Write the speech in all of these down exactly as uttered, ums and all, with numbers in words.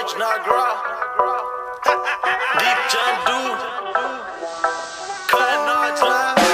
Nagra, Deep Jandu, Khan Najla.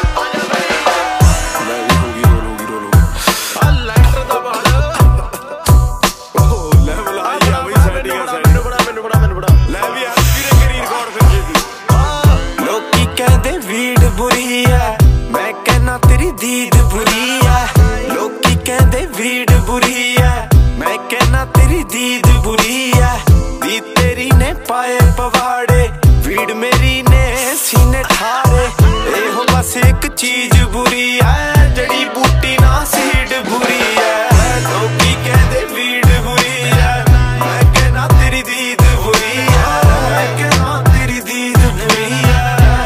बुरी है मैं कहना तेरी दीद बुरी है। लोकी कहंदे भीड़ बुरी है मैं कहना तेरी दीद बुरी है। दीद तेरी ने पाए पवाड़े भीड़ मेरी ने सीने ठारे। ए हो बस एक चीज बुरी है जड़ी बूटी ना सीड बुरी है। लोकी कहंदे भीड़ बुरी है मैं कहना तेरी दीद बुरी है। मैं कहना तेरी दीद बुरी है।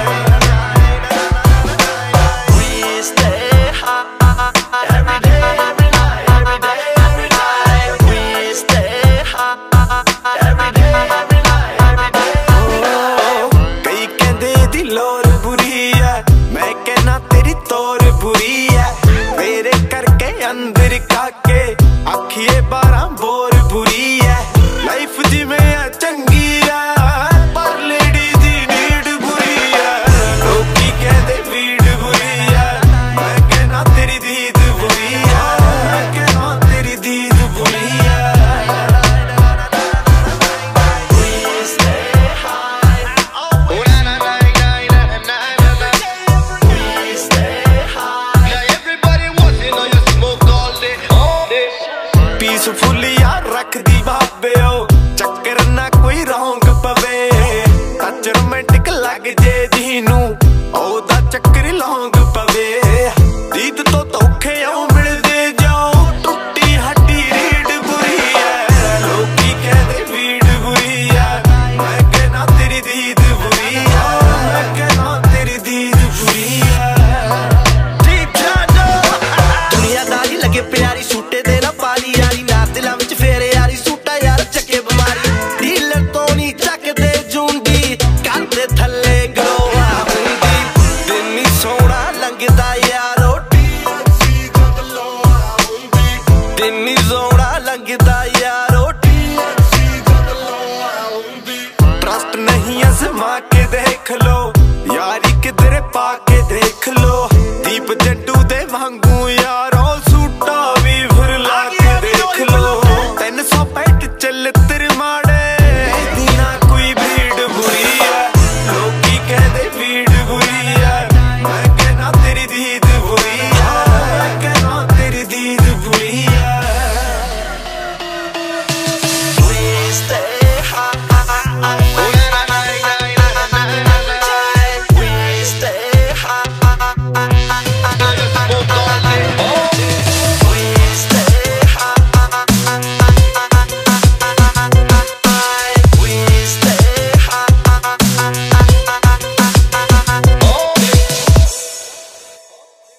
बुरी है मेरे करके अंदर काके आखिए बारह बोर बुरी है। लाइफ जिमें चंगी है पर लेडी दी नीड बुरी है। लोकी कहते भीड़ बुरी है मैं कहना तेरी दीद बुरी है। मैं कहना तेरी दीद बुरी है। पीसफुलिया रख दी बाबे ओ चक्कर ना कोई रौंग पवे। टच रोमांटिक लग जे जीनू ओदा चक्कर लौंग पवे। दीद तो धोखे आओ मिलदे जाओ टुट्टी हड्डी रीड बुरी है। लोकी कहदे भीड़ बुरी है मैं कहना तेरी दीद बुरी है। मैं कहना तेरी दीद बुरी है। दुनियादारी लगे प्यारी सूटे दे ना पाली यारी ना दिलां विच फेरे यारी सूटा यार चके बीमारी। डीलर तो नहीं चकदे जूंडी करदे थल्ले गरोआ हुंदी। दिन ही सोहना लंघदा यारो दिन ही सोहना लंघदा यारो। ट्रस्ट नहीं आजमा के देख लो यारी किधरे पाके देख लो। दीप जंडू दे वांगू